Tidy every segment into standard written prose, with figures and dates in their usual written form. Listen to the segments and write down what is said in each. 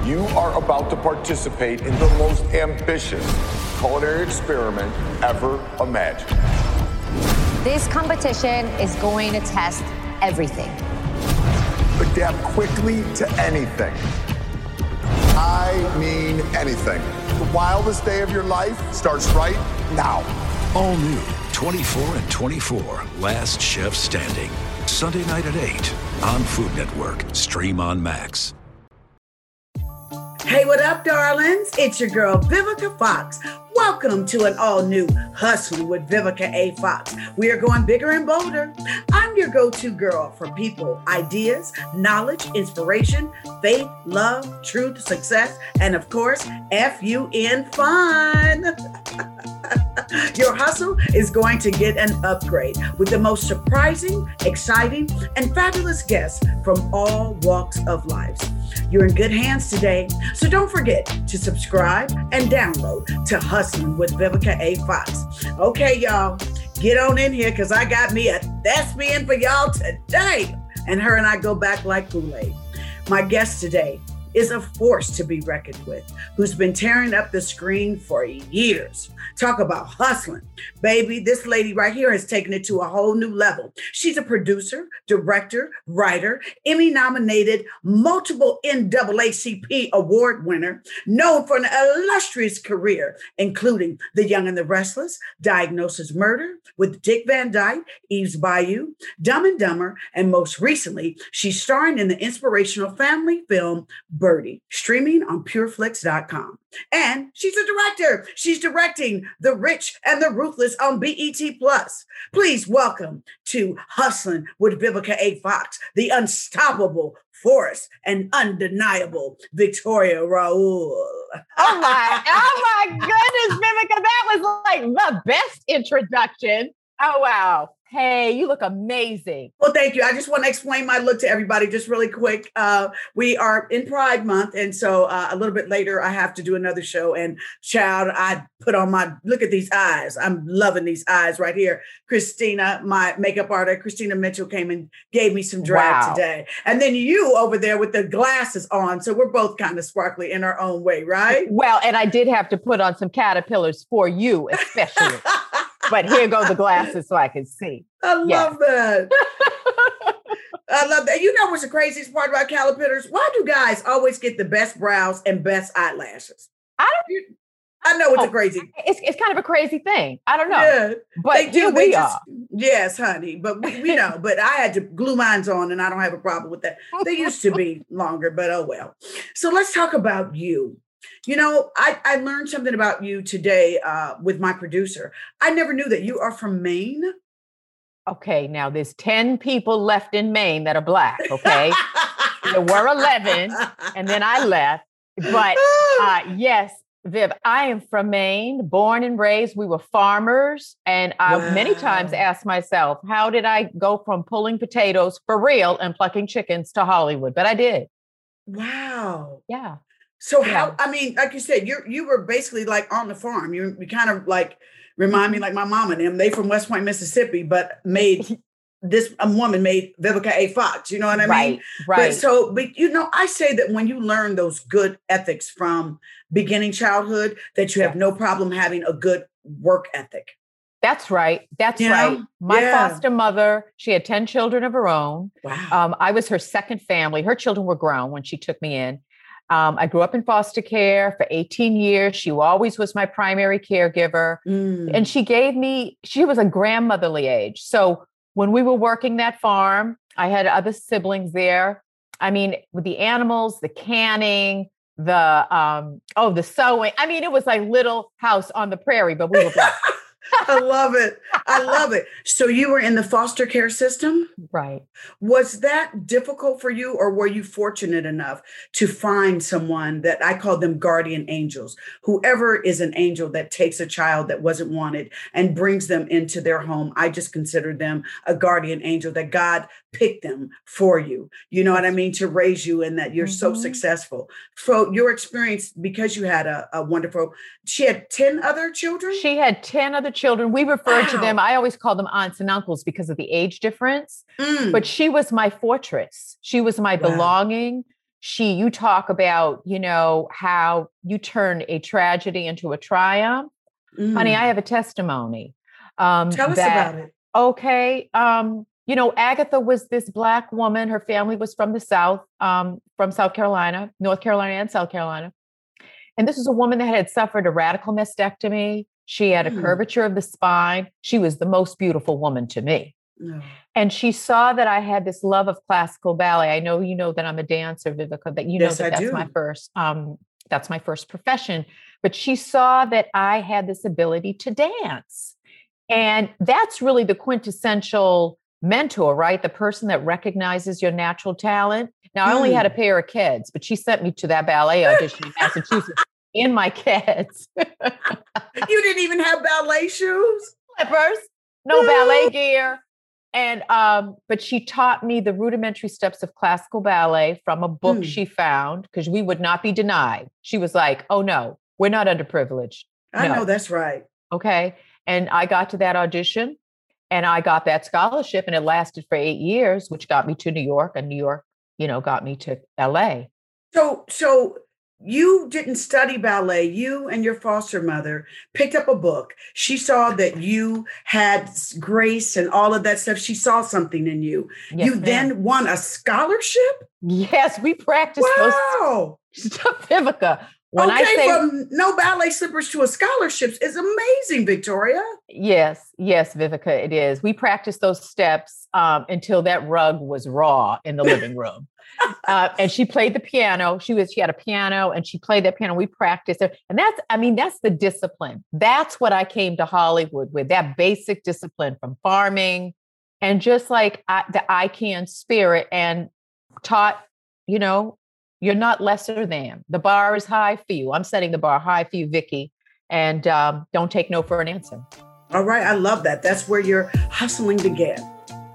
You are about to participate in the most ambitious culinary experiment ever imagined. This competition is going to test everything. Adapt quickly to anything. I mean anything. The wildest day of your life starts right now. All new 24 and 24, Last Chef Standing. Sunday night at 8 on Food Network. Stream on Max. Hey, what up, darlings? It's your girl, Vivica Fox. Welcome to an all-new Hustling with Vivica A. Fox. We are going bigger and bolder. I'm your go-to girl for people, ideas, knowledge, inspiration, faith, love, truth, success, and of course, F-U-N, fun. Your hustle is going to get an upgrade with the most surprising, exciting, and fabulous guests from all walks of life. You're in good hands today, so don't forget to subscribe and download to Hustling with Vivica A. Fox. Okay, y'all, get on in here because I got me a thespian for y'all today. And her and I go back like Kool-Aid. My guest today is a force to be reckoned with, who's been tearing up the screen for years. Talk about hustling. Baby, this lady right here has taken it to a whole new level. She's a producer, director, writer, Emmy-nominated, multiple NAACP award winner, known for an illustrious career, including The Young and the Restless, Diagnosis Murder with Dick Van Dyke, Eve's Bayou, Dumb and Dumber, and most recently, she's starring in the inspirational family film Birdie, streaming on pureflix.com. And she's a director. She's directing The Rich and the Ruthless on BET+. Please welcome to Hustling with Vivica A. Fox, the unstoppable force and undeniable Victoria Raoul. Oh my goodness, Vivica, that was like the best introduction. Oh, wow. Hey, you look amazing. Well, thank you. I just want to explain my look to everybody just really quick. We are in Pride Month. And so a little bit later, I have to do another show. And child, I put on look at these eyes. I'm loving these eyes right here. Christina, my makeup artist, Christina Mitchell came and gave me some drag today. And then you over there with the glasses on. So we're both kind of sparkly in our own way, right? Well, and I did have to put on some caterpillars for you, especially. But here go the glasses so I can see. I love that. I love that. You know what's the craziest part about caterpillars? Why do guys always get the best brows and best eyelashes? I know it's a crazy. It's kind of a crazy thing. I don't know. Yeah, but here we are. Yes, honey. But we know. But I had to glue mine on, and I don't have a problem with that. They used to be longer, but oh well. So let's talk about you. You know, I learned something about you today with my producer. I never knew that you are from Maine. Okay, now there's 10 people left in Maine that are Black, okay? There were 11, and then I left. But yes, Viv, I am from Maine, born and raised. We were farmers. And I many times asked myself, how did I go from pulling potatoes for real and plucking chickens to Hollywood? But I did. Wow. Yeah. So how, I mean, like you said, you were basically like on the farm. You kind of like remind me like my mom and them. They from West Point, Mississippi, but a woman made Vivica A. Fox. You know what I mean? Right. But you know, I say that when you learn those good ethics from beginning childhood, that you have no problem having a good work ethic. That's right. That's right. My foster mother, she had 10 children of her own. Wow. I was her second family. Her children were grown when she took me in. I grew up in foster care for 18 years. She always was my primary caregiver. And she was a grandmotherly age. So when we were working that farm, I had other siblings there. I mean, with the animals, the canning, the sewing. I mean, it was like Little House on the Prairie, but we were Black. I love it. I love it. So you were in the foster care system? Right. Was that difficult for you, or were you fortunate enough to find someone that I call them guardian angels? Whoever is an angel that takes a child that wasn't wanted and brings them into their home, I just consider them a guardian angel, that God picked them for you. You know what I mean? To raise you, and that you're so successful. So your experience, because you had a wonderful, she had 10 other children? She had 10 other children. We referred to them, I always call them aunts and uncles because of the age difference. But she was my fortress. She was my belonging. you talk about, how you turn a tragedy into a triumph. Honey, I have a testimony. Tell us about it. Okay. Agatha was this Black woman. Her family was from the South, from South Carolina, North Carolina and South Carolina. And this is a woman that had suffered a radical mastectomy. She had a curvature of the spine. She was the most beautiful woman to me. No. And she saw that I had this love of classical ballet. I know you know that I'm a dancer, Vivica, that that's my first profession. But she saw that I had this ability to dance. And that's really the quintessential mentor, right? The person that recognizes your natural talent. Now, I only had a pair of kids, but she sent me to that ballet audition in Massachusetts in my kids. You didn't even have ballet shoes? Slippers, no ballet gear. And, but she taught me the rudimentary steps of classical ballet from a book she found, because we would not be denied. She was like, oh no, we're not underprivileged. I know that's right. Okay. And I got to that audition and I got that scholarship, and it lasted for 8 years, which got me to New York, and New York, got me to LA. So you didn't study ballet. You and your foster mother picked up a book. She saw that you had grace and all of that stuff. She saw something in you. Yes, you then won a scholarship? Yes, we practiced those stuff, Vivica. From no ballet slippers to a scholarship is amazing, Victoria. Yes, Vivica, it is. We practiced those steps until that rug was raw in the living room. And she played the piano. She had a piano and she played that piano. We practiced it. And that's the discipline. That's what I came to Hollywood with, that basic discipline from farming and just like the I can spirit, and taught, you're not lesser than. The bar is high for you. I'm setting the bar high for you, Vicky. And don't take no for an answer. All right. I love that. That's where your hustling began.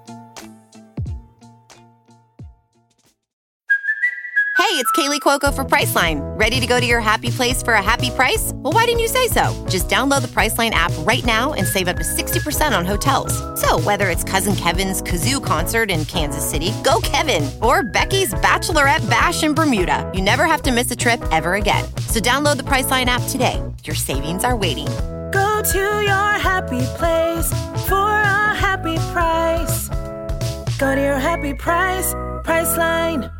Hey, it's Kaylee Cuoco for Priceline. Ready to go to your happy place for a happy price? Well, why didn't you say so? Just download the Priceline app right now and save up to 60% on hotels. So whether it's Cousin Kevin's Kazoo Concert in Kansas City, go Kevin, or Becky's Bachelorette Bash in Bermuda, you never have to miss a trip ever again. So download the Priceline app today. Your savings are waiting. Go to your happy place for a happy price. Go to your happy price, Priceline.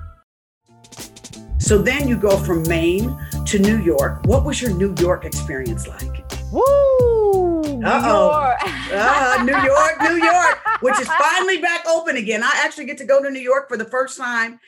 So then you go from Maine to New York. What was your New York experience like? Woo! New York. New York, which is finally back open again. I actually get to go to New York for the first time.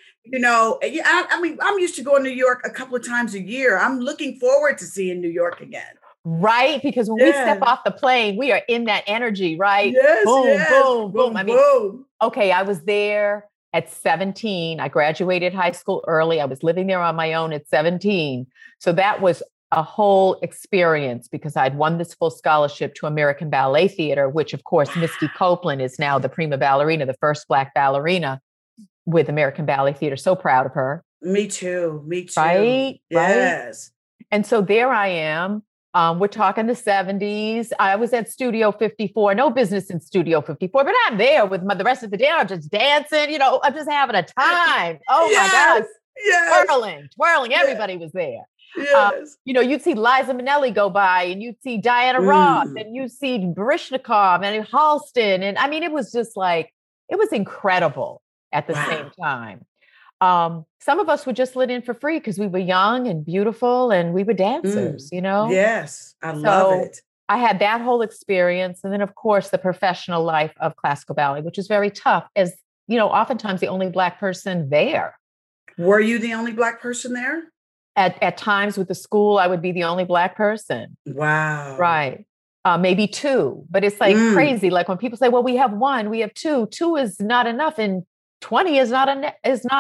I'm used to going to New York a couple of times a year. I'm looking forward to seeing New York again. Right? Because when we step off the plane, we are in that energy, right? Yes, boom, boom. Boom. Okay, I was there at 17. I graduated high school early. I was living there on my own at 17. So that was a whole experience because I'd won this full scholarship to American Ballet Theater, which of course, Misty Copeland is now the prima ballerina, the first Black ballerina with American Ballet Theater. So proud of her. Me too. Right? Yes. Right? And so there I am. We're talking the 70s. I was at Studio 54, no business in Studio 54, but I'm there with the rest of the day. I'm just dancing, I'm just having a time. Oh my God. Yes. Twirling. Everybody was there. Yes. You'd see Liza Minnelli go by and you'd see Diana Ross and you'd see Baryshnikov and Halston. And it was just like, it was incredible at the same time. Some of us were just let in for free because we were young and beautiful and we were dancers, Yes, I love it. I had that whole experience. And then, of course, the professional life of classical ballet, which is very tough, as, oftentimes the only Black person there. Were you the only Black person there? At times with the school, I would be the only Black person. Wow. Right. Maybe two, but it's like crazy. Like when people say, well, we have one, we have two. Two is not enough. And 20 is not,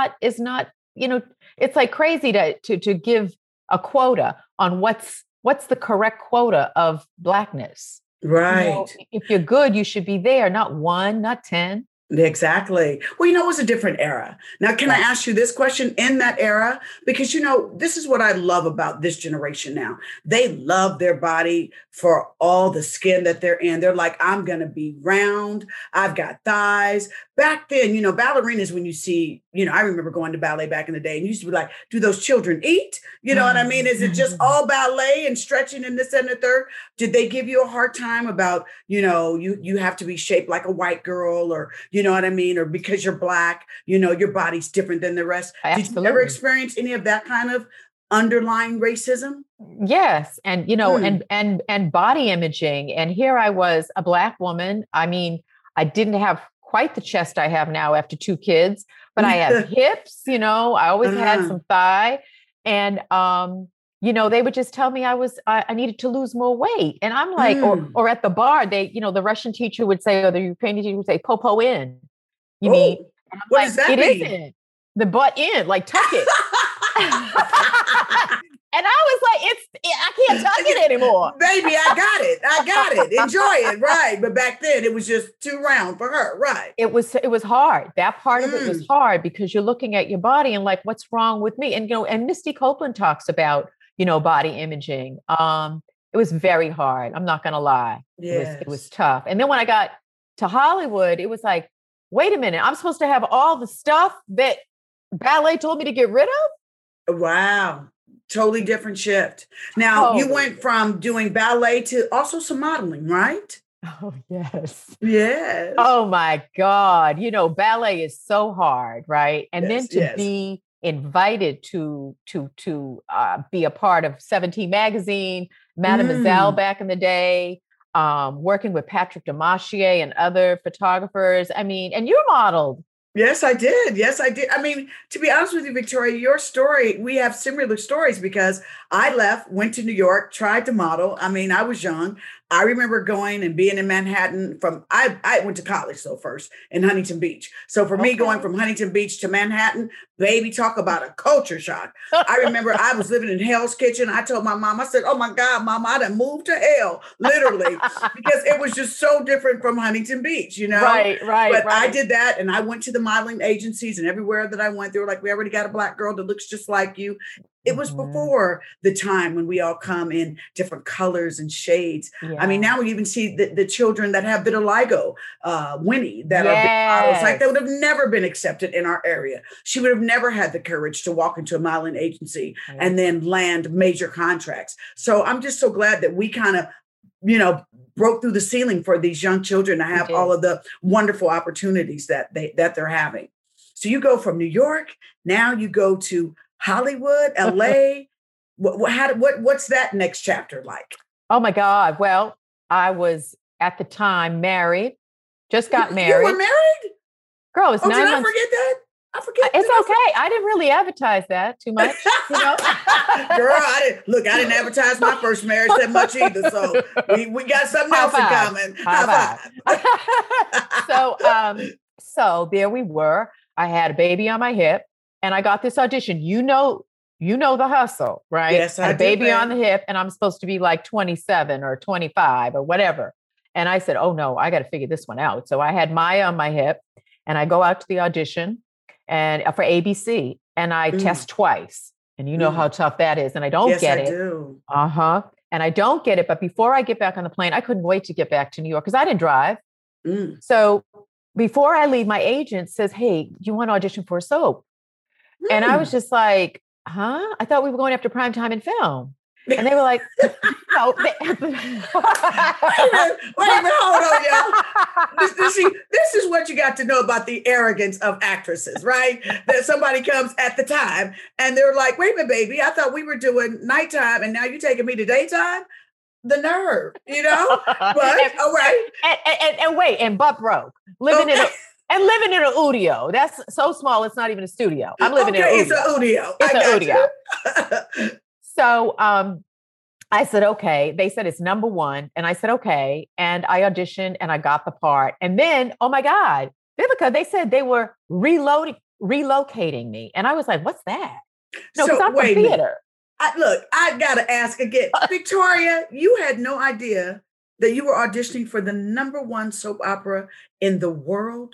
it's like crazy to give a quota on what's the correct quota of Blackness. Right. If you're good, you should be there. Not one, not 10, Exactly. Well, it was a different era. Now, can I ask you this question in that era? Because, this is what I love about this generation now. They love their body for all the skin that they're in. They're like, I'm going to be round. I've got thighs. Back then, ballerinas, when you see, I remember going to ballet back in the day and you used to be like, do those children eat? You know what I mean? Is it just all ballet and stretching and this and the third? Did they give you a hard time about, you have to be shaped like a white girl or, you know what I mean? Or because you're Black, your body's different than the rest. Absolutely. Did you ever experience any of that kind of underlying racism? Yes. And, and body imaging. And here I was, a Black woman. I mean, I didn't have quite the chest I have now after 2 kids, but I have hips, I always had some thigh. And, they would just tell me I needed to lose more weight. And I'm like, or at the bar, the Russian teacher would say, or the Ukrainian teacher would say, popo in. You mean? What does that mean? It isn't. The butt in, like tuck it. And I was like, I can't tuck it anymore. Baby, I got it. Enjoy it. Right. But back then it was just too round for her. Right. It was hard. That part of it was hard because you're looking at your body and like, what's wrong with me? And, and Misty Copeland talks about, body imaging. It was very hard. I'm not going to lie. Yes. It was tough. And then when I got to Hollywood, it was like, wait a minute, I'm supposed to have all the stuff that ballet told me to get rid of? Wow. Totally different shift. Now, you went from doing ballet to also some modeling, right? Oh, yes. Yes. Oh, my God. Ballet is so hard, right? And then to be invited to be a part of 17 magazine, Mademoiselle back in the day, working with Patrick Demachier and other photographers. I mean, and you modeled. Yes, I did. I mean, to be honest with you, Victoria, your story, we have similar stories because I went to New York, tried to model. I mean, I was young. I remember going and being in Manhattan I went to college though first in Huntington Beach. So for me going from Huntington Beach to Manhattan, baby, talk about a culture shock. I remember I was living in Hell's Kitchen. I told my mom, I said, oh my God, Mama, I done moved to hell, literally, because it was just so different from Huntington Beach, Right. But I did that and I went to the modeling agencies and everywhere that I went, they were like, we already got a Black girl that looks just like you. It was before the time when we all come in different colors and shades. Yeah. I mean, now we even see the children that have vitiligo, Winnie, that are big models. Like, they would have never been accepted in our area. She would have never had the courage to walk into a modeling agency and then land major contracts. So I'm just so glad that we kind of, broke through the ceiling for these young children to have all of the wonderful opportunities that they're having. So you go from New York, now you go to Hollywood, LA. What's that next chapter like? Oh my God. Well, I was at the time married, just got married. You were married? Girl, it was 9 months. Did I forget that? I forget. It's okay. I didn't really advertise that too much. Girl, I didn't advertise my first marriage that much either. So we got something else in common. So there we were. I had a baby on my hip. And I got this audition. You know the hustle, right? Yes, I had a baby on the hip, and I'm supposed to be like 27 or 25 or whatever. And I said, oh no, I got to figure this one out. So I had Maya on my hip, and I go out to the audition and for ABC, and I test twice. And you know how tough that is. And I don't get it. Do. And I don't get it. But before I get back on the plane, I couldn't wait to get back to New York because I didn't drive. So before I leave, my agent says, hey, do you want to audition for a soap? And I was just like, huh? I thought we were going after prime time in film. And they were like, no. Wait a minute, hold on, y'all. This is what you got to know about the arrogance of actresses, right? That somebody comes at the time and they're like, wait a minute, baby, I thought we were doing nighttime and now you're taking me to daytime? The nerve, But, all right. And wait, and butt broke. Living in an Udio. That's so small, it's not even a studio. I'm living in an Udio. It's an Udio. So I said, okay. They said it's number 1. And I said, okay. And I auditioned and I got the part. And then, oh my God, Vivica, they said they were relocating me. And I was like, what's that? No, because I'm from theater. I got to ask again. Victoria, you had no idea that you were auditioning for the number 1 soap opera in the world?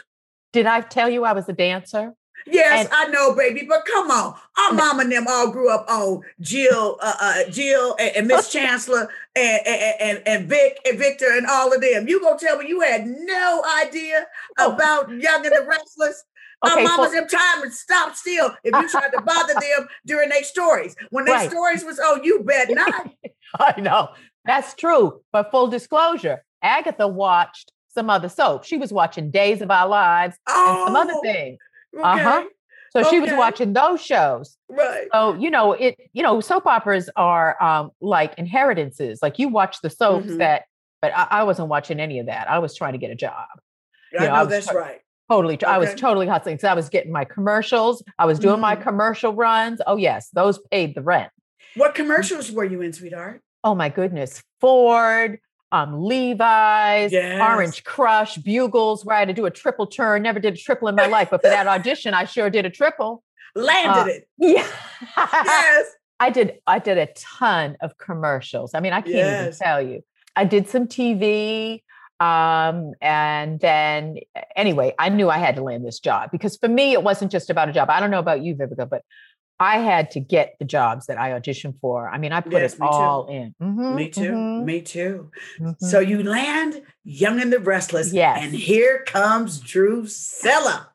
Did I tell you I was a dancer? Yes, I know, baby, but come on. Our mom and them all grew up on Jill and Miss Chancellor and Vic and Victor and all of them. You gonna tell me you had no idea about Young and the Restless? Our mamas them time and stop still if you tried to bother them during their stories. When their stories was, you bet not. I know. That's true. But full disclosure, Agatha watched some other soap. She was watching Days of Our Lives and some other things. Okay. So she was watching those shows. Right. So, soap operas are like inheritances. Like you watch the soaps but I wasn't watching any of that. I was trying to get a job. I know that's right. Totally. Okay. I was totally hustling because I was getting my commercials. I was doing my commercial runs. Oh, yes. Those paid the rent. What commercials were you in, sweetheart? Oh, my goodness. Ford, Levi's, Orange Crush, Bugles, where I had to do a triple turn. Never did a triple in my life, but for that audition, I sure did a triple. Landed it. Yeah. Yes. I did a ton of commercials. I mean, I can't even tell you. I did some TV. And then anyway, I knew I had to land this job because for me, it wasn't just about a job. I don't know about you, Vivica, but I had to get the jobs that I auditioned for. I mean, I put it all in. Me too. So you land Young and the Restless. Yes. And here comes Drusilla.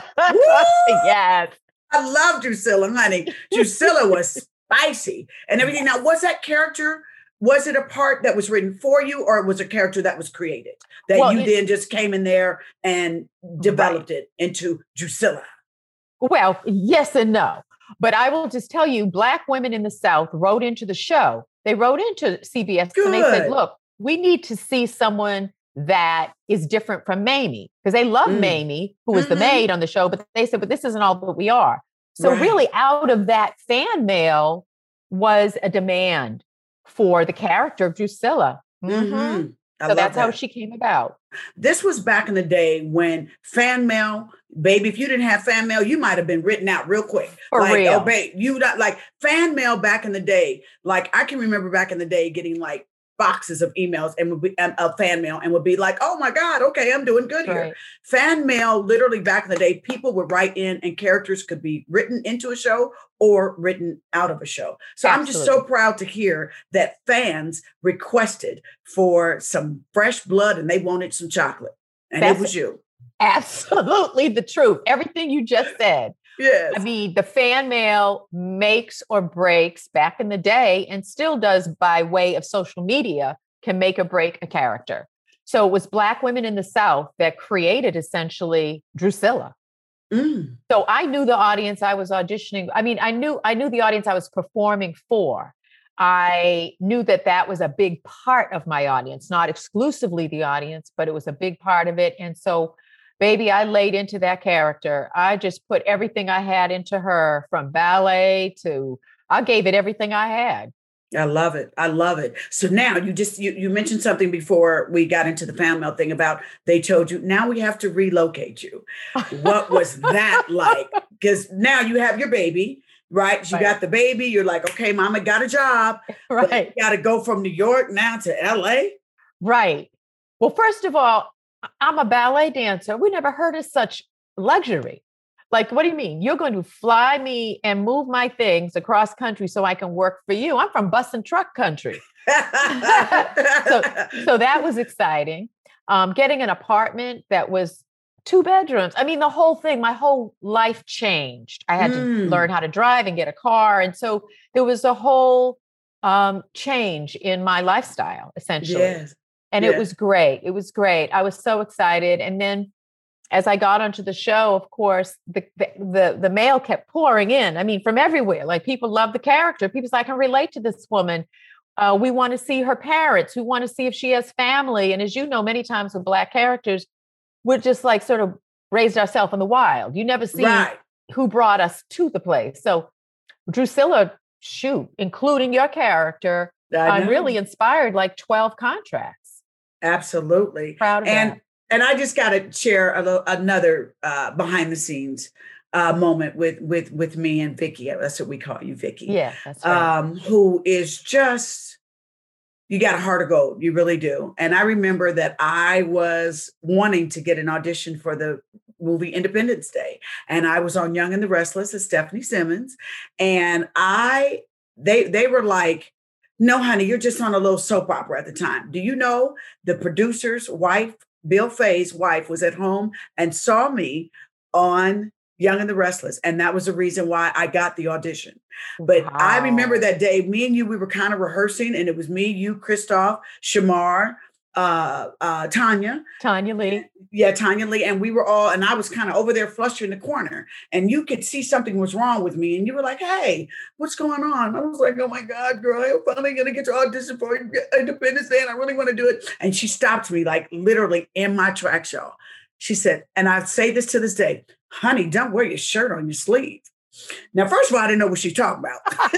Yes. I love Drusilla, honey. Drusilla was spicy and everything. Now, was that character, was it a part that was written for you or was it a character that was created that then just came in there and developed it into Drusilla? Well, yes and no. But I will just tell you, Black women in the South wrote into the show. They wrote into CBS and they said, look, we need to see someone that is different from Mamie because they love Mamie, who was the maid on the show, but they said, but this isn't all that we are. So really out of that fan mail was a demand for the character of Drusilla. So that's how she came about. This was back in the day when fan mail, baby, if you didn't have fan mail, you might have been written out real quick. For real. Oh, babe, you not like fan mail back in the day. Like I can remember back in the day getting like boxes of emails and would be of fan mail and would be like, oh my God, okay, I'm doing good here. Fan mail, literally back in the day, people would write in and characters could be written into a show or written out of a show. So I'm just so proud to hear that fans requested for some fresh blood and they wanted some chocolate. And it was you. Absolutely the truth. Everything you just said. Yes. I mean, the fan mail makes or breaks back in the day and still does by way of social media can make or break a character. So it was Black women in the South that created essentially Drusilla. So I knew the audience I was auditioning. I mean, I knew the audience I was performing for. I knew that was a big part of my audience, not exclusively the audience, but it was a big part of it. And so baby, I laid into that character. I just put everything I had into her from ballet I gave it everything I had. I love it. I love it. So now you mentioned something before we got into the fan mail thing about they told you, now we have to relocate you. What was that like? Because now you have your baby, right? You got the baby. You're like, okay, mama got a job. Right. You got to go from New York now to LA. Right. Well, first of all, I'm a ballet dancer. We never heard of such luxury. Like, what do you mean? You're going to fly me and move my things across country so I can work for you? I'm from bus and truck country. So that was exciting. Getting an apartment that was 2 bedrooms. I mean, the whole thing, my whole life changed. I had to learn how to drive and get a car. And so there was a whole change in my lifestyle, essentially. Yes. And it was great. It was great. I was so excited. And then as I got onto the show, of course, the mail kept pouring in. I mean, from everywhere. Like people love the character. People say, I can relate to this woman. We want to see her parents. We want to see if she has family. And as you know, many times with Black characters, we're just like sort of raised ourselves in the wild. You never see who brought us to the place. So Drusilla, including your character, I'm really inspired like 12 contracts. Absolutely. Proud of that. And I just got to share another behind the scenes moment with me and Vicky. That's what we call you, Vicky. Yeah, that's right. Who is just, you got a heart of gold. You really do. And I remember that I was wanting to get an audition for the movie Independence Day. And I was on Young and the Restless as Stephanie Simmons. And they were like, no, honey, you're just on a little soap opera at the time. Do you know the producer's wife, Bill Fay's wife, was at home and saw me on Young and the Restless. And that was the reason why I got the audition. But wow. I remember that day, me and you, we were kind of rehearsing, and it was me, you, Christoph, Shamar, Tanya Lee. Yeah, Tanya Lee. And we were all, and I was kind of over there flustered in the corner, and you could see something was wrong with me. And you were like, hey, what's going on? I was like, oh my God, girl, I'm finally going to get to audition for Independence Day, and I really want to do it. And she stopped me, like literally in my tracks, y'all. She said, and I say this to this day, honey, don't wear your shirt on your sleeve. Now, first of all, I didn't know what she's talking about.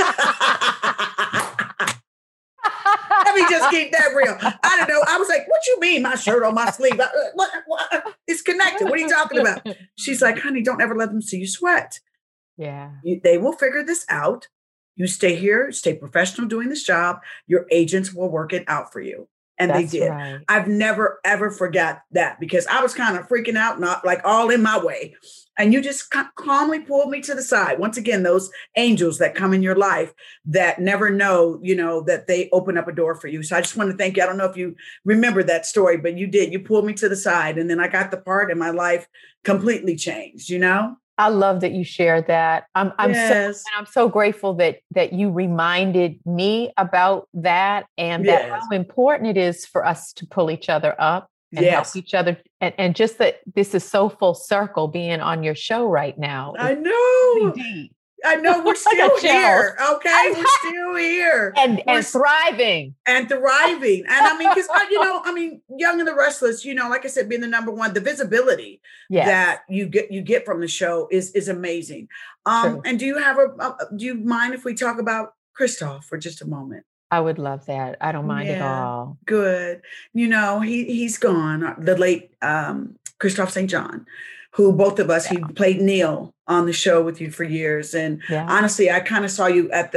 Let me just keep that real. I didn't know. I was like, what you mean my shirt on my sleeve? What? It's connected. What are you talking about? She's like, honey, don't ever let them see you sweat. Yeah. They will figure this out. You stay here, stay professional doing this job. Your agents will work it out for you. And that's they did. Right. I've never, ever forgot that, because I was kind of freaking out, not like all in my way. And you just calmly pulled me to the side. Once again, those angels that come in your life that never know, that they open up a door for you. So I just want to thank you. I don't know if you remember that story, but you did. You pulled me to the side, and then I got the part, and my life completely changed, I love that you shared that. Yes. I'm so grateful that you reminded me about that, and that how important it is for us to pull each other up and help each other. And just that this is so full circle being on your show right now. I know. I know, we're still here. Okay. We're still here. And thriving. And thriving. And I mean, because, Young and the Restless, like I said, being the number one, the visibility that you get from the show is amazing. And do you mind if we talk about Christoph for just a moment? I would love that. I don't mind at all. Good. He's gone, the late Christoph St. John, who both of us, he played Neil on the show with you for years. And honestly, I kind of saw you at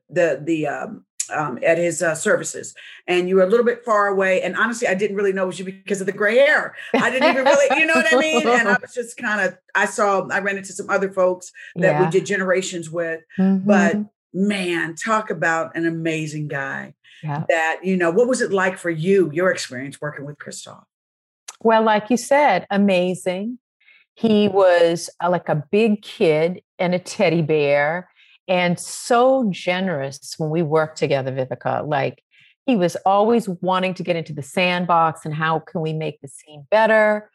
at his services, and you were a little bit far away. And honestly, I didn't really know it was you because of the gray hair. I didn't even really, you know what I mean? And I was just I ran into some other folks that we did Generations with, but man, talk about an amazing guy. That, what was it like for you, your experience working with Christoph? Well, like you said, amazing. He was like a big kid and a teddy bear, and so generous when we worked together, Vivica. Like, he was always wanting to get into the sandbox and how can we make the scene better?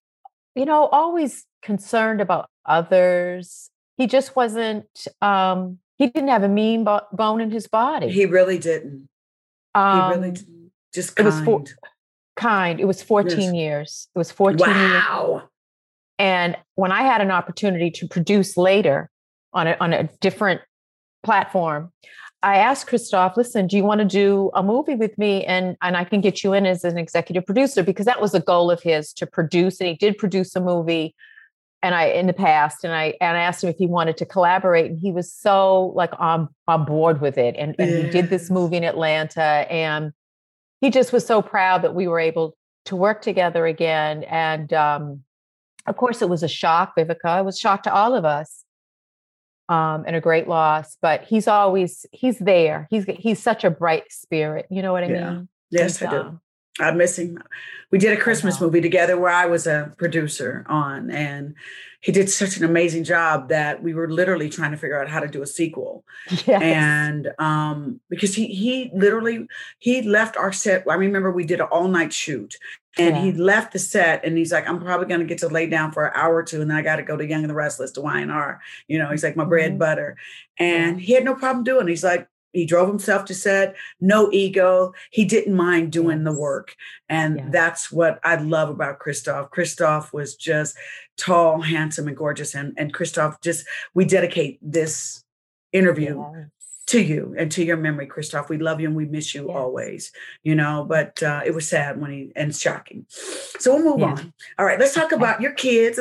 Always concerned about others. He just wasn't, he didn't have a mean bone in his body. He really didn't. He really didn't. Just kind. It was 14 years. It was 14 years. Wow. And when I had an opportunity to produce later on a different platform, I asked Christoph, listen, do you want to do a movie with me? And I can get you in as an executive producer, because that was a goal of his, to produce. And he did produce a movie in the past. And I asked him if he wanted to collaborate, and he was so on board with it. And he did this movie in Atlanta, and he just was so proud that we were able to work together again. And, of course, it was a shock, Vivica. It was a shock to all of us, and a great loss. But he's there. He's such a bright spirit. You know what I mean? Yes, I do. I miss him. We did a Christmas movie together where I was a producer on, and he did such an amazing job that we were literally trying to figure out how to do a sequel. Yes. And because he left our set. I remember we did an all-night shoot, and he left the set, and he's like, I'm probably going to get to lay down for an hour or two, and then I got to go to Young and the Restless, to Y&R. He's like, my bread and butter. And he had no problem doing it. He's like, he drove himself to set, no ego. He didn't mind doing the work. And that's what I love about Christoph. Christoph was just tall, handsome, and gorgeous. And Christoph, we dedicate this interview to you and to your memory, Christoph. We love you and we miss you always, but it was sad and shocking. So we'll move on. All right, let's talk about your kids.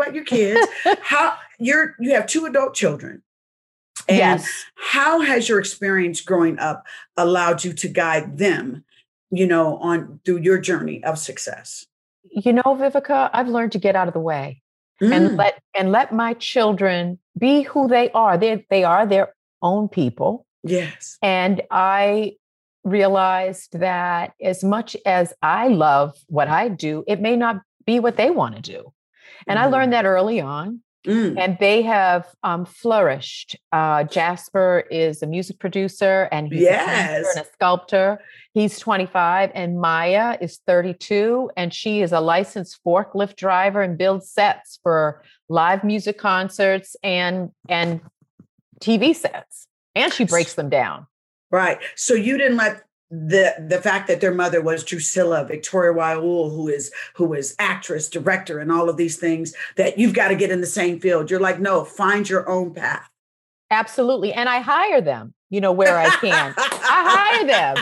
You have 2 adult children. And how has your experience growing up allowed you to guide them, through your journey of success? Vivica, I've learned to get out of the way. and let my children be who they are. They are their own people. Yes. And I realized that as much as I love what I do, it may not be what they want to do. And I learned that early on. And they have flourished. Jasper is a music producer and he's a painter and a sculptor. He's 25 and Maya is 32 and she is a licensed forklift driver and builds sets for live music concerts and TV sets. And she breaks them down. Right. So you didn't let the fact that their mother was Drusilla Victoria Raoul, who is actress, director, and all of these things, that you've got to get in the same field. You're like, no, find your own path. Absolutely. And I hire them, where I can. I hire them.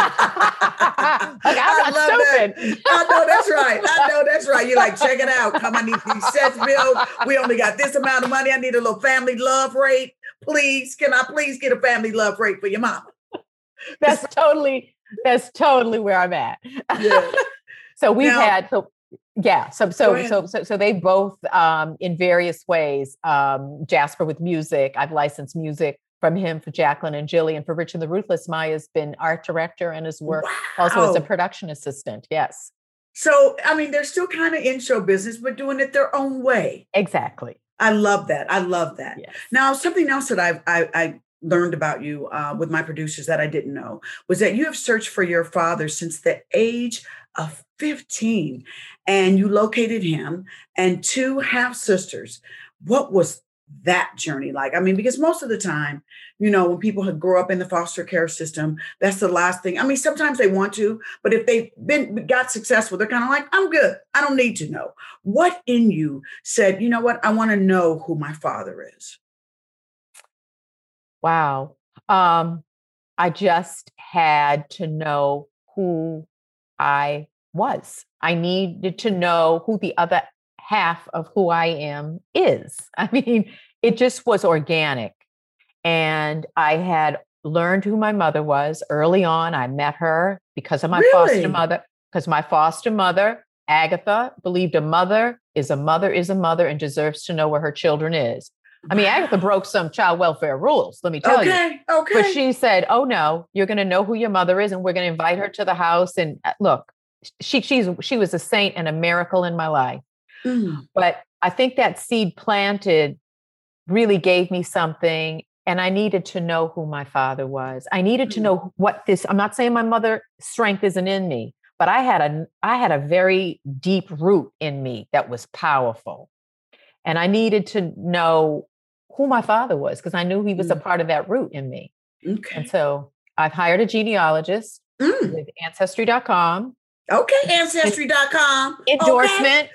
Like, I'm not stupid. I know that's right. You're like, check it out. Come, I need these sets built. We only got this amount of money. I need a little family love rate. Please, can I please get a family love rate for your mama? That's totally where I'm at. Yeah. So we've had, so they both, in various ways, Jasper with music, I've licensed music from him for Jacqueline and Jilly, and for Rich and the Ruthless, Maya's been art director and has worked also as a production assistant. Yes. So, I mean, they're still kind of in show business, but doing it their own way. Exactly. I love that. Yes. Now, something else that I learned about you with my producers that I didn't know was that you have searched for your father since the age of 15, and you located him and 2 half sisters. What was that journey like? I mean, because most of the time, when people grow up in the foster care system, that's the last thing. I mean, sometimes they want to, but if they've got successful, they're kind of like, I'm good. I don't need to know. What in you said, you know what? I want to know who my father is. Wow. I just had to know who I was. I needed to know who the other half of who I am is. I mean, it just was organic. And I had learned who my mother was early on. I met her because of my foster mother, because my foster mother, Agatha, believed a mother is a mother and deserves to know where her children is. I mean, Agatha broke some child welfare rules, let me tell you. Okay. But she said, oh, no, you're going to know who your mother is, and we're going to invite her to the house. And look, she was a saint and a miracle in my life. But I think that seed planted really gave me something, and I needed to know who my father was. I needed to know I'm not saying my mother's strength isn't in me, but I had a very deep root in me that was powerful. And I needed to know who my father was because I knew he was a part of that root in me. Okay. And so I've hired a genealogist with Ancestry.com. Okay, Ancestry.com. Endorsement.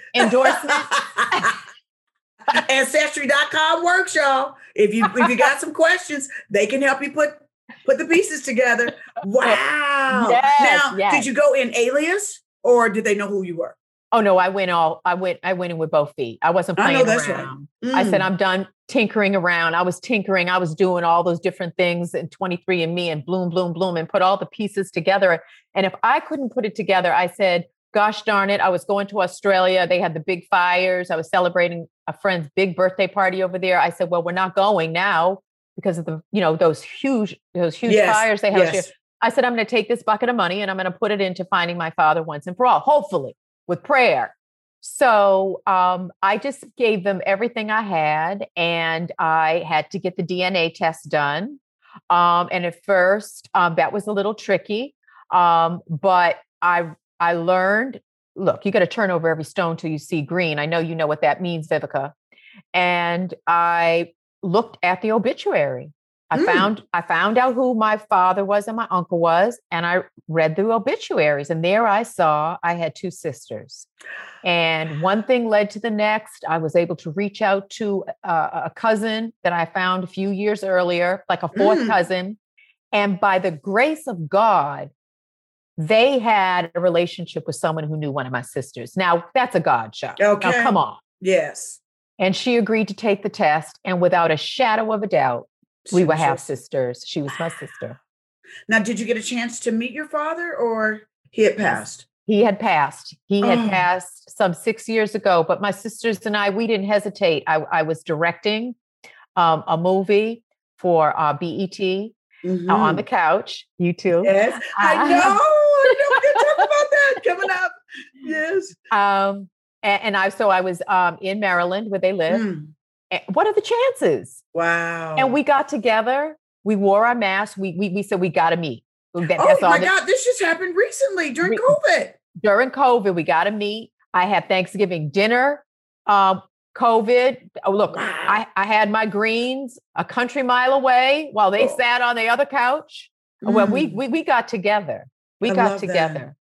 Ancestry.com works, y'all. If you got some questions, they can help you put the pieces together. Wow. Yes. Did you go in alias or did they know who you were? Oh no, I went in with both feet. I wasn't playing around. Right. I said, I'm done tinkering around. I was tinkering. I was doing all those different things in 23andMe and bloom, and put all the pieces together. And if I couldn't put it together, I said, gosh darn it. I was going to Australia. They had the big fires. I was celebrating a friend's big birthday party over there. I said, well, we're not going now because of the, those huge fires they had here. I said, I'm going to take this bucket of money and I'm going to put it into finding my father once and for all, hopefully. With prayer. So I just gave them everything I had, and I had to get the DNA test done. And at first that was a little tricky. But I learned, look, you got to turn over every stone till you see green. I know you know what that means, Vivica. And I looked at the obituary. I found out who my father was and my uncle was, and I read the obituaries, and there I saw I had 2 sisters. And one thing led to the next. I was able to reach out to a cousin that I found a few years earlier, like a 4th cousin. And by the grace of God, they had a relationship with someone who knew one of my sisters. Now, that's a God show. Okay. Now, come on. Yes. And she agreed to take the test, and without a shadow of a doubt, we were half sisters. She was my sister. Now, did you get a chance to meet your father or he had passed? He had passed. He had passed some 6 years ago, but my sisters and I, we didn't hesitate. I was directing a movie for BET on the couch. You too. Yes, I know. We're going to talk about that coming up. Yes. And I was in Maryland where they live. What are the chances? Wow. And we got together. We wore our masks. We said we got to meet. God, this just happened recently during COVID. During COVID, we got to meet. I had Thanksgiving dinner. COVID. Oh, look, wow. I had my greens a country mile away while they sat on the other couch. Well, we got together. We got together.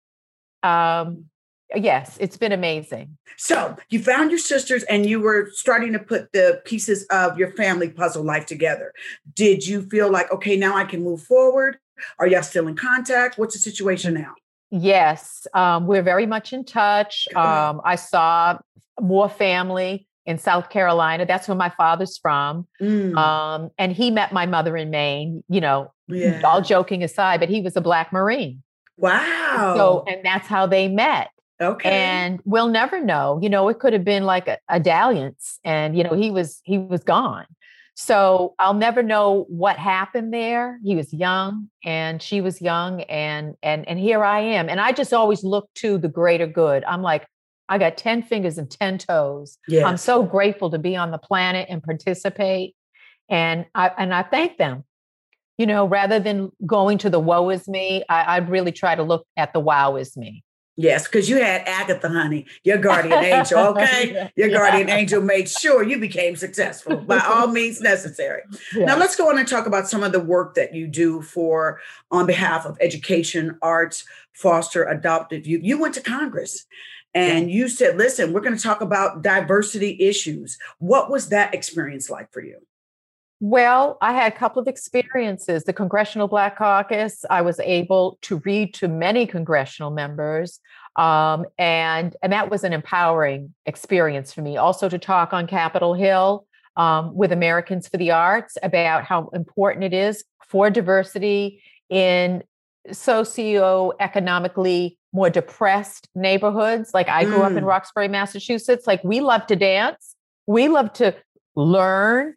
Yes, it's been amazing. So you found your sisters and you were starting to put the pieces of your family puzzle life together. Did you feel like, okay, now I can move forward? Are y'all still in contact? What's the situation now? Yes, we're very much in touch. I saw more family in South Carolina. That's where my father's from. And he met my mother in Maine, all joking aside, but he was a Black Marine. Wow. So, and that's how they met. Okay. And we'll never know, it could have been like a dalliance and, he was gone. So I'll never know what happened there. He was young and she was young and here I am. And I just always look to the greater good. I'm like, I got 10 fingers and 10 toes. Yes. I'm so grateful to be on the planet and participate. And I thank them, rather than going to the woe is me, I'd really try to look at the wow is me. Yes, because you had Agatha, honey, your guardian angel, okay? Your guardian angel made sure you became successful by all means necessary. Yes. Now let's go on and talk about some of the work that you do on behalf of education, arts, foster, adoptive youth. You went to Congress and you said, listen, we're going to talk about diversity issues. What was that experience like for you? Well, I had a couple of experiences. The Congressional Black Caucus, I was able to read to many congressional members, and that was an empowering experience for me. Also to talk on Capitol Hill with Americans for the Arts about how important it is for diversity in socioeconomically more depressed neighborhoods. Like I grew up in Roxbury, Massachusetts. Like we love to dance. We love to learn.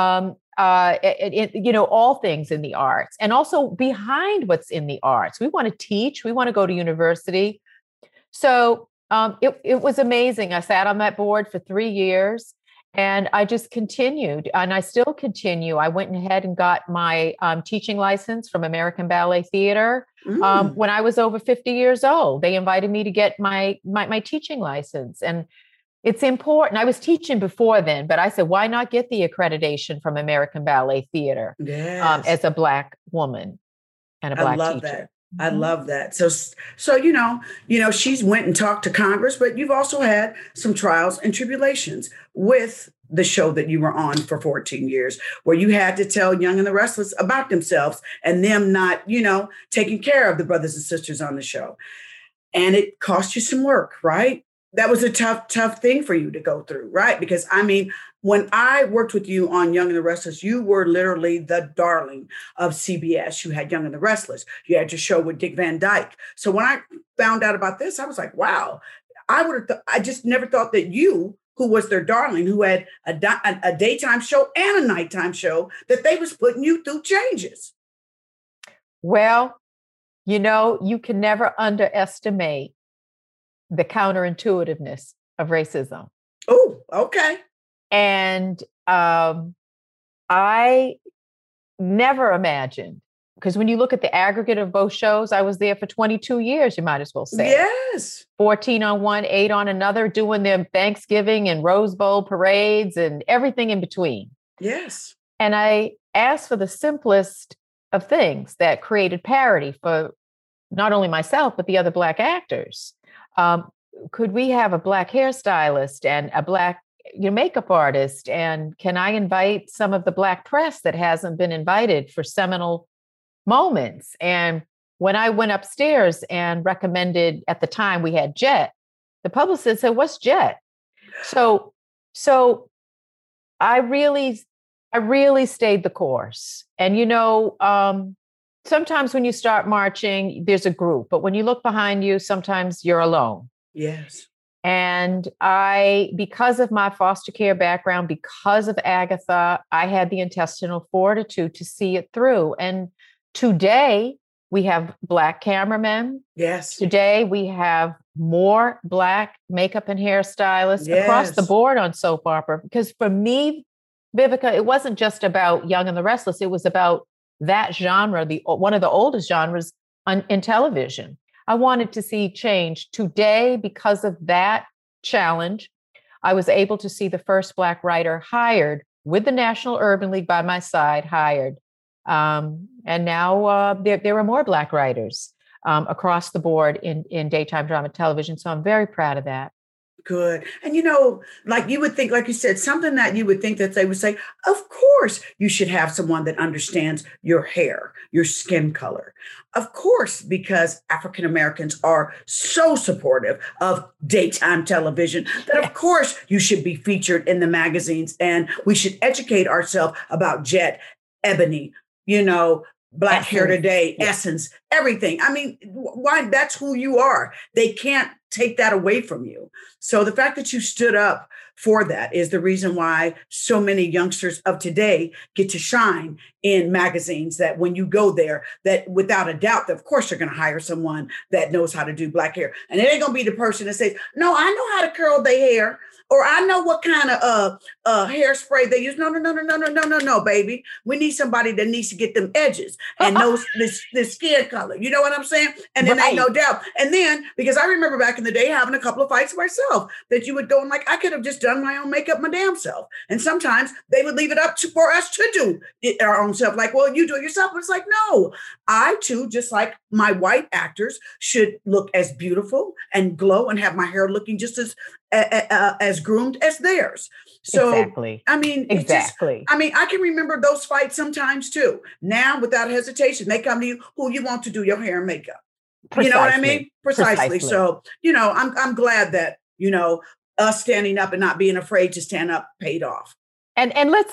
All things in the arts and also behind what's in the arts. We want to teach, we want to go to university. So it was amazing. I sat on that board for 3 years and I just continued and I still continue. I went ahead and got my teaching license from American Ballet Theater when I was over 50 years old. They invited me to get my teaching license and it's important. I was teaching before then, but I said, why not get the accreditation from American Ballet Theater as a Black woman and a Black teacher? That. I love that. So she's went and talked to Congress, but you've also had some trials and tribulations with the show that you were on for 14 years, where you had to tell Young and the Restless about themselves and them not, taking care of the brothers and sisters on the show. And it cost you some work, right? That was a tough thing for you to go through, right? Because when I worked with you on Young and the Restless, you were literally the darling of CBS. You had Young and the Restless. You had your show with Dick Van Dyke. So when I found out about this, I was like, wow, I just never thought that you, who was their darling, who had a daytime show and a nighttime show, that they was putting you through changes. Well, you can never underestimate the counterintuitiveness of racism. Oh, okay. And I never imagined, because when you look at the aggregate of both shows, I was there for 22 years, you might as well say. Yes. 14 on one, 8 on another, doing their Thanksgiving and Rose Bowl parades and everything in between. Yes. And I asked for the simplest of things that created parity for not only myself, but the other Black actors. Could we have a Black hairstylist and a Black makeup artist? And can I invite some of the Black press that hasn't been invited for seminal moments? And when I went upstairs and recommended, at the time we had Jet, the publicist said, what's Jet? So I really stayed the course. And, sometimes when you start marching, there's a group, but when you look behind you, sometimes you're alone. Yes. And because of my foster care background, because of Agatha, I had the intestinal fortitude to see it through. And today we have Black cameramen. Yes. Today we have more Black makeup and hairstylists across the board on soap opera. Because for me, Vivica, it wasn't just about Young and the Restless. It was about that genre, one of the oldest genres in television. I wanted to see change. Today, because of that challenge, I was able to see the first Black writer hired with the National Urban League by my side, and now there are more Black writers across the board in daytime drama television. So I'm very proud of that. Good. And, like you would think, like you said, something that you would think that they would say, of course, you should have someone that understands your hair, your skin color. Of course, because African Americans are so supportive of daytime television that, of course, you should be featured in the magazines and we should educate ourselves about Jet, Ebony, Black Essence. Hair Today, Essence, everything. I mean, why? That's who you are. They can't take that away from you. So the fact that you stood up for that is the reason why so many youngsters of today get to shine in magazines, that when you go there, that without a doubt, that of course you're going to hire someone that knows how to do Black hair. And it ain't going to be the person that says, no, I know how to curl their hair, or I know what kind of hairspray they use. No, baby. We need somebody that needs to get them edges and knows this skin color. You know what I'm saying? And then ain't no doubt. And then, because I remember back in the day having a couple of fights myself, that you would go and like, I could have just done my own makeup my damn self. And sometimes they would leave it up for us to do it our own self. Like, well, you do it yourself. But it's like, no, I too, just like my white actors, should look as beautiful and glow and have my hair looking just as groomed as theirs. So, exactly. I mean, exactly. I can remember those fights sometimes too. Now, without hesitation, they come to you, who you want to do your hair and makeup. Precisely. You know what I mean? Precisely. So, I'm glad that, us standing up and not being afraid to stand up paid off. And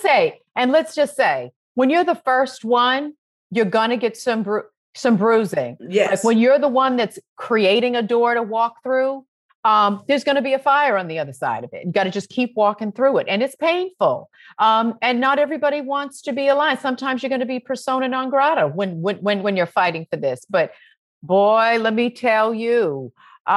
let's just say, when you're the first one, you're gonna get some bruising. Yes. Like when you're the one that's creating a door to walk through, there's going to be a fire on the other side of it. You got to just keep walking through it. And it's painful. And not everybody wants to be aligned. Sometimes you're going to be persona non grata when you're fighting for this. But boy, let me tell you,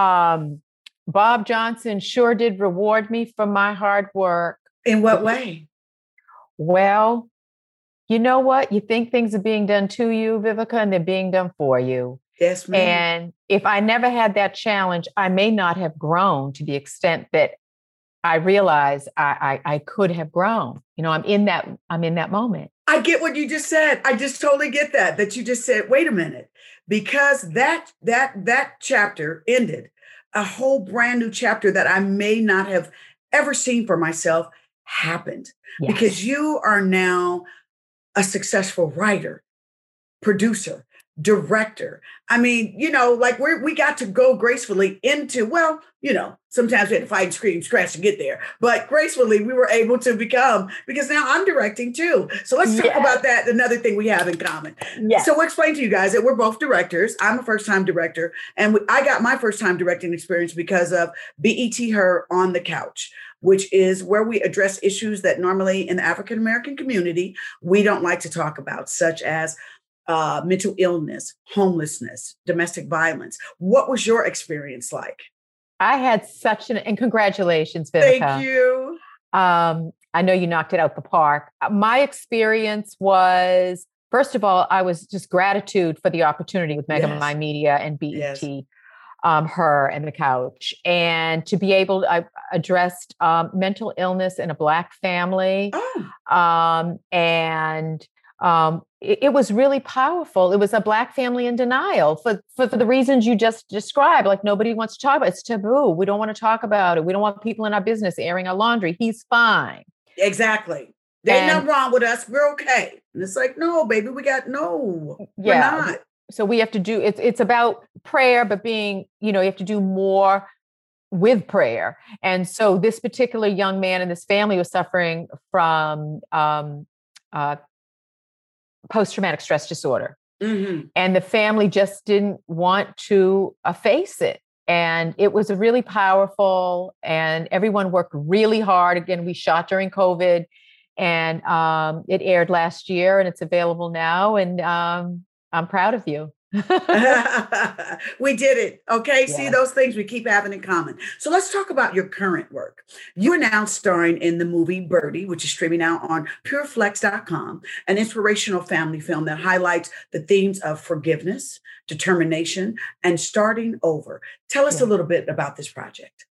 Bob Johnson sure did reward me for my hard work. In what way? Well, you know what? You think things are being done to you, Vivica, and they're being done for you. Yes, ma'am. And if I never had that challenge, I may not have grown to the extent that I realized I could have grown. I'm in that moment. I get what you just said. I just totally get that you just said, wait a minute, because that chapter ended a whole brand new chapter that I may not have ever seen for myself happened. Yes. Because you are now a successful writer, producer, director. I mean, like we got to go gracefully into, sometimes we had to fight and scream, scratch to get there, but gracefully we were able to become, because now I'm directing too. So let's talk about that. Another thing we have in common. Yes. So we'll explain to you guys that we're both directors. I'm a first-time director, and I got my first-time directing experience because of BET Her on the Couch, which is where we address issues that normally in the African-American community, we don't like to talk about, such as mental illness, homelessness, domestic violence. What was your experience like? I had and congratulations, Vivica. Thank you. I know you knocked it out the park. My experience was, first of all, I was just gratitude for the opportunity with Mega My Media and BET, Yes. Her and the Couch, and to be able, I addressed mental illness in a Black family. It was really powerful. It was a Black family in denial for the reasons you just described. Like, nobody wants to talk about it. It's taboo. We don't want to talk about it. We don't want people in our business airing our laundry. He's fine. Exactly. There's nothing wrong with us. We're okay. And it's like, no, baby, we're not. So we have to do, it's about prayer, but being, you have to do more with prayer. And so this particular young man and this family was suffering from post-traumatic stress disorder. And the family just didn't want to face it. And it was really powerful, and everyone worked really hard. Again, we shot during COVID, and it aired last year, and it's available now. And I'm proud of you. We did it. Okay. Yeah. See, those things we keep having in common. So let's talk about your current work. You are now starring in the movie Birdie, which is streaming out on pureflex.com, an inspirational family film that highlights the themes of forgiveness, determination, and starting over. Tell us a little bit about this project.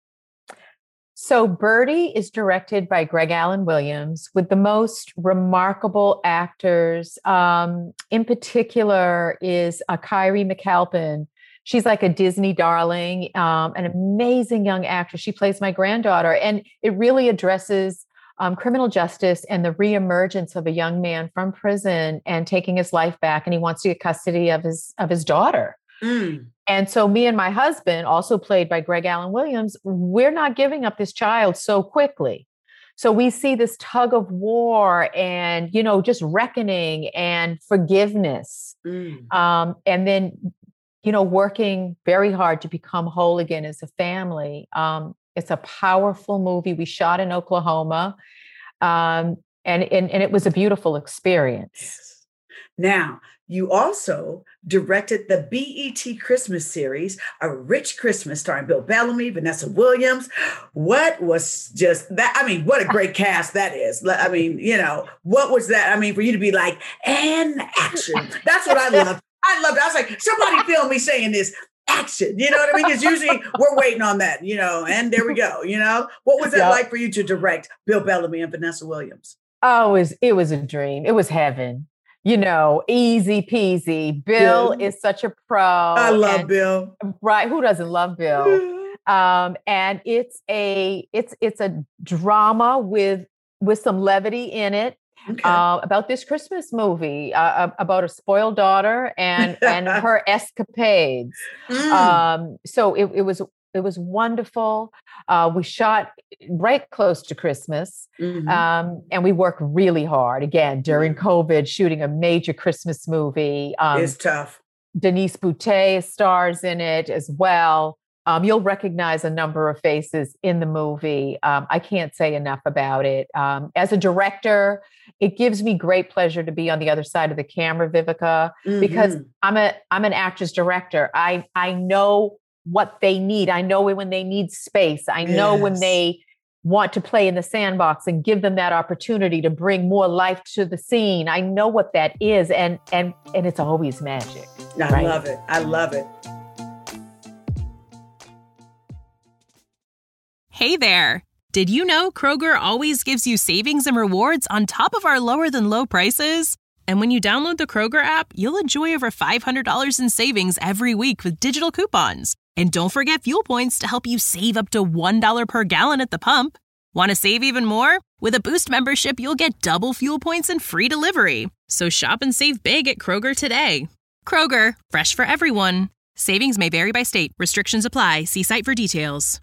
So Birdie is directed by Greg Allen Williams with the most remarkable actors. In particular is Kyrie McAlpin. She's like a Disney darling, an amazing young actress. She plays my granddaughter, and it really addresses criminal justice and the reemergence of a young man from prison and taking his life back, and he wants to get custody of his daughter. And so me and my husband, also played by Greg Allen Williams, we're not giving up this child so quickly. So we see this tug of war and, just reckoning and forgiveness. And then, working very hard to become whole again as a family. It's a powerful movie. We shot in Oklahoma, and it was a beautiful experience. Yes. Now, you also directed the BET Christmas series, A Rich Christmas, starring Bill Bellamy, Vanessa Williams. What was just that? I mean, what a great cast that is. I mean, what was that? I mean, for you to be like, and action. That's what I love. I loved it. I was like, somebody film me saying this. Action, you know what I mean? Because usually we're waiting on that, and there we go, What was that like for you to direct Bill Bellamy and Vanessa Williams? Oh, it was a dream. It was heaven. Easy peasy. Bill is such a pro. I love Bill. Right. Who doesn't love Bill? And it's a drama with some levity in it. Okay. About this Christmas movie, about a spoiled daughter and her escapades. So it was wonderful. We shot right close to Christmas, and we worked really hard again during COVID, shooting a major Christmas movie. It's tough. Denise Boutet stars in it as well. You'll recognize a number of faces in the movie. I can't say enough about it. As a director, it gives me great pleasure to be on the other side of the camera, Vivica, because I'm an actress director. I know what they need. I know when they need space. I know when they want to play in the sandbox and give them that opportunity to bring more life to the scene. I know what that is, and it's always magic. I love it. I love it. Hey there. Did you know Kroger always gives you savings and rewards on top of our lower than low prices? And when you download the Kroger app, you'll enjoy over $500 in savings every week with digital coupons. And don't forget fuel points to help you save up to $1 per gallon at the pump. Want to save even more? With a Boost membership, you'll get double fuel points and free delivery. So shop and save big at Kroger today. Kroger, fresh for everyone. Savings may vary by state. Restrictions apply. See site for details.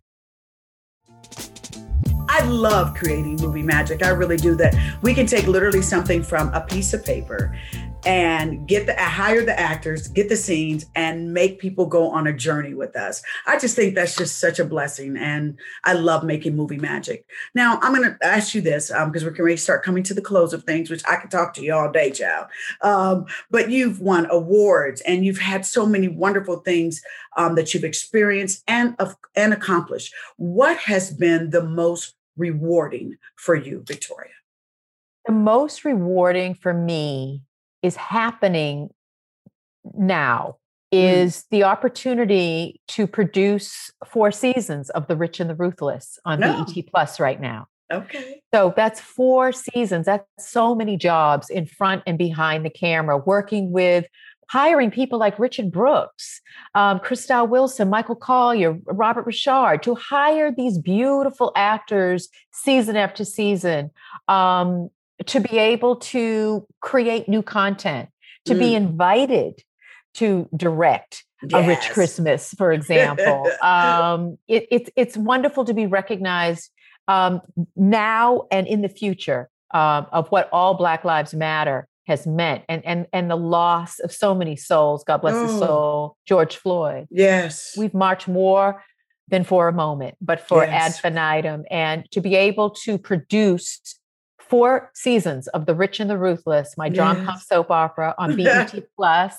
I love creating movie magic. I really do that. We can take literally something from a piece of paper and hire the actors, get the scenes, and make people go on a journey with us. I just think that's just such a blessing, and I love making movie magic. Now, I'm going to ask you this because we're going to start coming to the close of things, which I could talk to you all day, child. But you've won awards, and you've had so many wonderful things that you've experienced and accomplished. What has been the most rewarding for you, Victoria? The most rewarding for me is happening now, is the opportunity to produce 4 seasons of The Rich and the Ruthless on BET Plus right now. Okay. So that's 4 seasons. That's so many jobs in front and behind the camera, working with hiring people like Richard Brooks, Christelle Wilson, Michael Collier, Robert Richard, to hire these beautiful actors season after season, to be able to create new content, to be invited to direct A Rich Christmas, for example. It's wonderful to be recognized now and in the future of what all Black Lives Matter has meant, and the loss of so many souls. God bless his soul, George Floyd. Yes. We've marched more than for a moment, but for ad Yes. infinitum. And to be able to produce 4 seasons of The Rich and the Ruthless, my John Pump soap opera on BET Plus,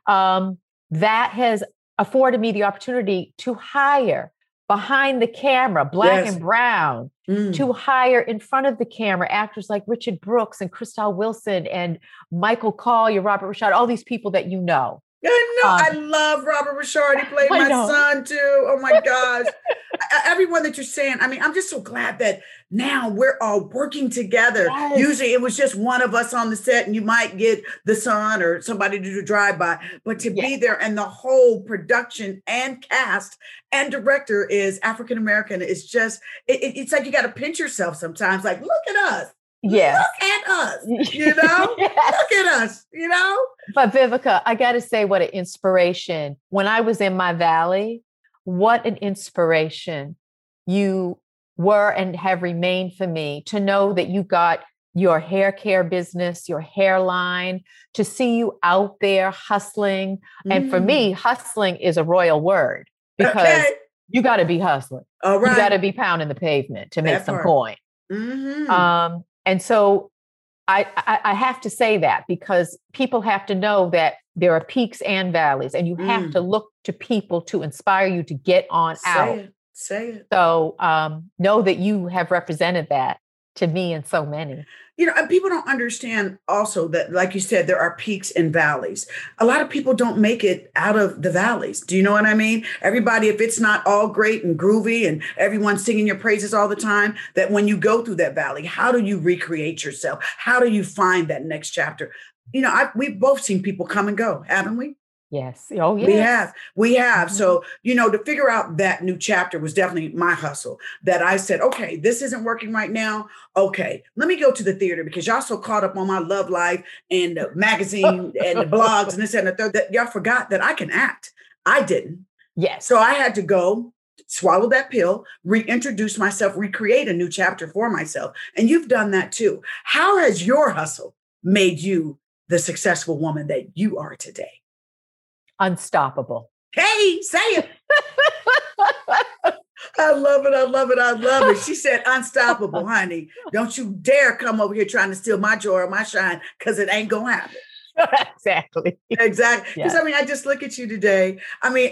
that has afforded me the opportunity to hire behind the camera, black Yes. and brown, to hire in front of the camera actors like Richard Brooks and Crystal Wilson and Michael Collier, Robert Rashad, all these people that you know. I know. I love Robert Richard. He played my son too. Oh my gosh. Everyone that you're saying, I mean, I'm just so glad that now we're all working together. Yes. Usually it was just one of us on the set and you might get the son or somebody to do drive-by, but to be there and the whole production and cast and director is African-American. It's just, it's like you got to pinch yourself sometimes. Like, look at us. Yes. Look at us, you know, look at us, you know. But Vivica, I got to say what an inspiration. When I was in my valley, what an inspiration you were and have remained for me to know that you got your hair care business, your hairline, to see you out there hustling. And for me, hustling is a royal word because you got to be hustling. All right. You got to be pounding the pavement to make some coin. Mm-hmm. And so I have to say that because people have to know that there are peaks and valleys, and you have to look to people to inspire you to get on out. Say it. So know that you have represented that to me and so many. You know, and people don't understand also that, like you said, there are peaks and valleys. A lot of people don't make it out of the valleys. Do you know what I mean? Everybody, if it's not all great and groovy and everyone singing your praises all the time, that when you go through that valley, how do you recreate yourself? How do you find that next chapter? You know, we've both seen people come and go, haven't we? Yes. Oh, yes. We have. So, you know, to figure out that new chapter was definitely my hustle, that I said, okay, this isn't working right now. Okay, let me go to the theater because y'all so caught up on my love life and the magazine and the blogs and this and the third that y'all forgot that I can act. I didn't. Yes. So I had to go swallow that pill, reintroduce myself, recreate a new chapter for myself. And you've done that too. How has your hustle made you the successful woman that you are today? Unstoppable. Hey, say it. I love it. I love it. I love it. She said, unstoppable, honey. Don't you dare come over here trying to steal my joy or my shine because it ain't going to happen. Exactly. Exactly. Because I mean, I just look at you today. I mean,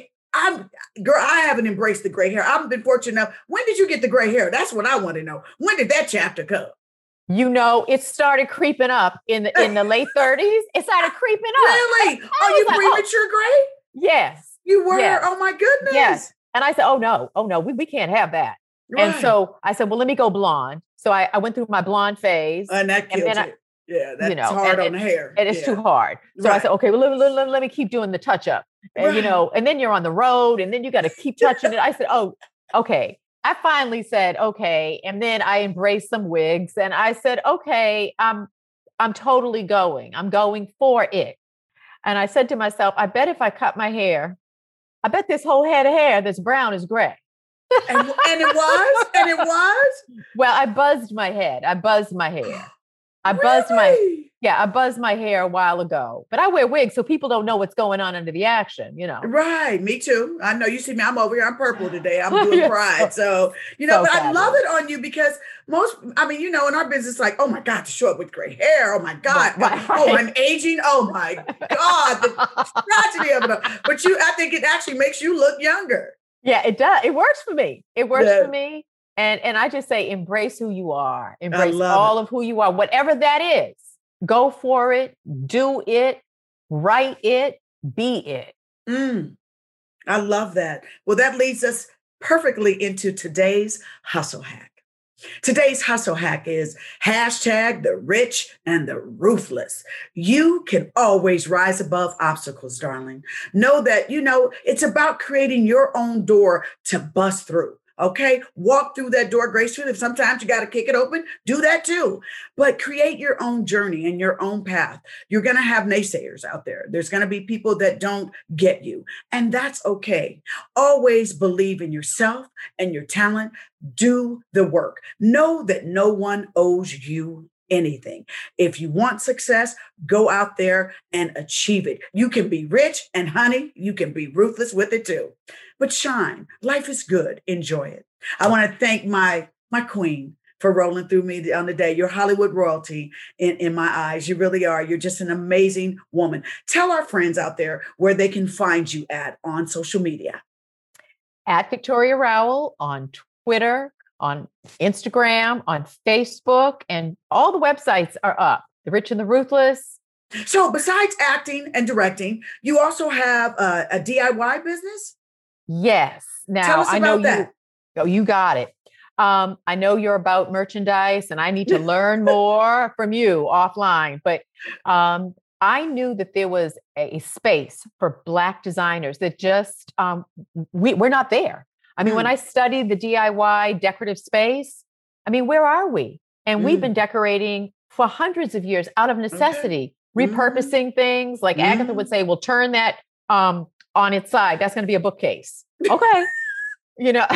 I haven't embraced the gray hair. I've been fortunate enough. When did you get the gray hair? That's what I want to know. When did that chapter come? You know, it started creeping up in the late 30s. It started creeping up. Really? Are you premature gray? Yes. You were? Yes. Oh my goodness. Yes. And I said, oh no, we can't have that. Right. And so I said, well, let me go blonde. So I went through my blonde phase. And that kills it. Yeah, that's hard on the hair. And it's too hard. So I said, okay, well, let me keep doing the touch up. And, you know, and then you're on the road and then you got to keep touching it. I said, oh, okay. I finally said, okay. And then I embraced some wigs and I said, okay, I'm totally going. I'm going for it. And I said to myself, I bet if I cut my hair, I bet this whole head of hair that's brown is gray. And it was? And it was? Well, I buzzed my head. I buzzed my hair. I buzzed my hair a while ago, but I wear wigs so people don't know what's going on under the action, you know. Right. Me too. I know you see me. I'm over here. I'm purple today. I'm doing pride. So, you know, but I love it on you because you know, in our business, like, oh my God, to show up with gray hair. Oh my God. Right. Oh, I'm aging. Oh my God. The tragedy of it all. But I think it actually makes you look younger. Yeah, it does. It works for me. It works for me. And I just say, embrace who you are. Embrace all of who you are, whatever that is. Go for it. Do it. Write it. Be it. I love that. Well, that leads us perfectly into today's hustle hack. Today's hustle hack is #the rich and the ruthless. You can always rise above obstacles, darling. Know that, you know, it's about creating your own door to bust through. Okay, walk through that door gracefully. If sometimes you got to kick it open, do that too. But create your own journey and your own path. You're going to have naysayers out there. There's going to be people that don't get you. And that's okay. Always believe in yourself and your talent. Do the work. Know that no one owes you anything. If you want success, go out there and achieve it. You can be rich, and honey, you can be ruthless with it too. But shine. Life is good. Enjoy it. I want to thank my queen for rolling through me on the day. You're Hollywood royalty in my eyes. You really are. You're just an amazing woman. Tell our friends out there where they can find you at on social media. At Victoria Rowell on Twitter, on Instagram, on Facebook, and all the websites are up. The Rich and the Ruthless. So besides acting and directing, you also have a DIY business? Yes. Now, tell us about I know that. You got it. I know you're about merchandise and I need to learn more from you offline, but I knew that there was a space for Black designers that just, we're not there. I mean, when I studied the DIY decorative space, I mean, where are we? And we've been decorating for hundreds of years out of necessity, repurposing things. Like Agatha would say, we'll turn that on its side. That's going to be a bookcase. Okay. You know,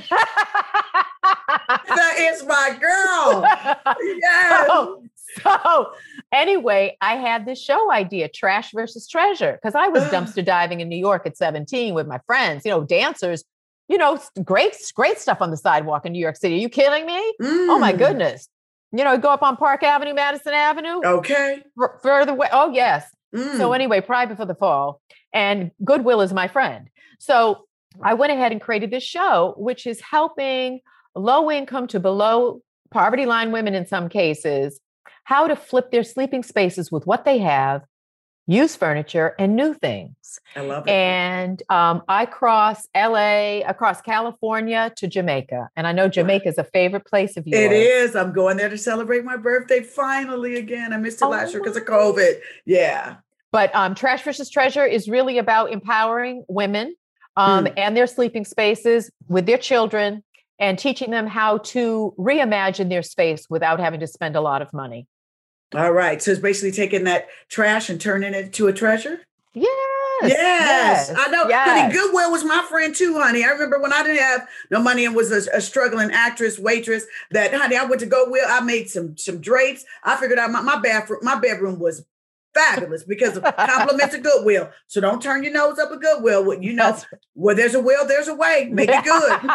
that is my girl. Yes. So anyway, I had this show idea, Trash versus Treasure, because I was dumpster diving in New York at 17 with my friends, dancers, great stuff on the sidewalk in New York City. Are you kidding me? Oh my goodness. Go up on Park Avenue, Madison Avenue. Okay. Further away. Oh yes. So anyway, Pride Before the Fall, and Goodwill is my friend. So I went ahead and created this show, which is helping low income to below poverty line women in some cases, how to flip their sleeping spaces with what they have, use furniture and new things. I love it. And I cross LA, across California to Jamaica. And I know Jamaica is a favorite place of yours. It is. I'm going there to celebrate my birthday finally again. I missed it last year because of COVID. Yeah. But Trash versus Treasure is really about empowering women and their sleeping spaces with their children and teaching them how to reimagine their space without having to spend a lot of money. All right. So it's basically taking that trash and turning it to a treasure? Yes. I know. Yes. Honey, Goodwill was my friend too, honey. I remember when I didn't have no money and was a struggling actress, waitress, that, honey, I went to Goodwill. I made some drapes. I figured out my bedroom was fabulous because of compliments of Goodwill. So don't turn your nose up at Goodwill. Where there's a will, there's a way. Make it good.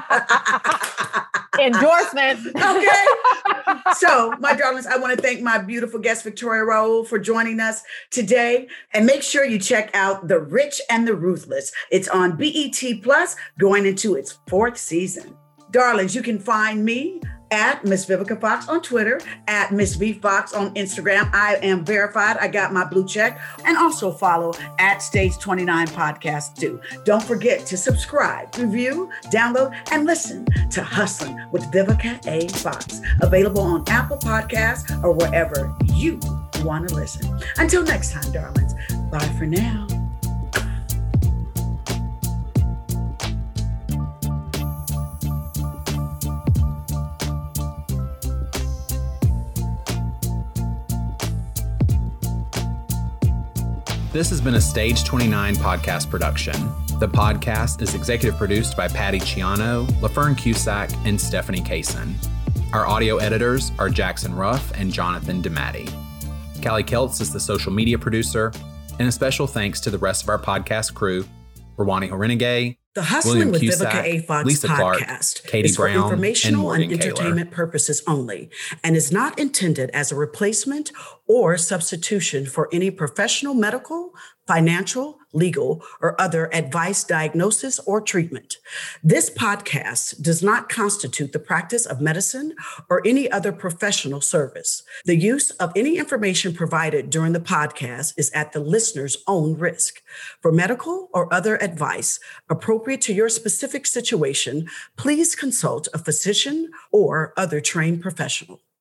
Endorsement. Okay. So, my darlings, I want to thank my beautiful guest, Victoria Rowell, for joining us today. And make sure you check out The Rich and the Ruthless. It's on BET Plus, going into its 4th season. Darlings, you can find me at Miss Vivica Fox on Twitter, at Miss V Fox on Instagram. I am verified. I got my blue check. And also follow at Stage 29 Podcast too. Don't forget to subscribe, review, download, and listen to Hustling with Vivica A. Fox. Available on Apple Podcasts or wherever you want to listen. Until next time, darlings. Bye for now. This has been a Stage 29 podcast production. The podcast is executive produced by Patty Ciano, LaFern Cusack, and Stephanie Kaysen. Our audio editors are Jackson Ruff and Jonathan DeMatti. Callie Keltz is the social media producer, and a special thanks to the rest of our podcast crew, Rwani Horenegay, The Hustling William with Cusack, Vivica A. Fox Lisa podcast Clark, Katie is for Brown, informational and and Morgan entertainment purposes only, and is not intended as a replacement or substitution for any professional medical, financial, legal, or other advice, diagnosis, or treatment. This podcast does not constitute the practice of medicine or any other professional service. The use of any information provided during the podcast is at the listener's own risk. For medical or other advice appropriate to your specific situation, please consult a physician or other trained professional.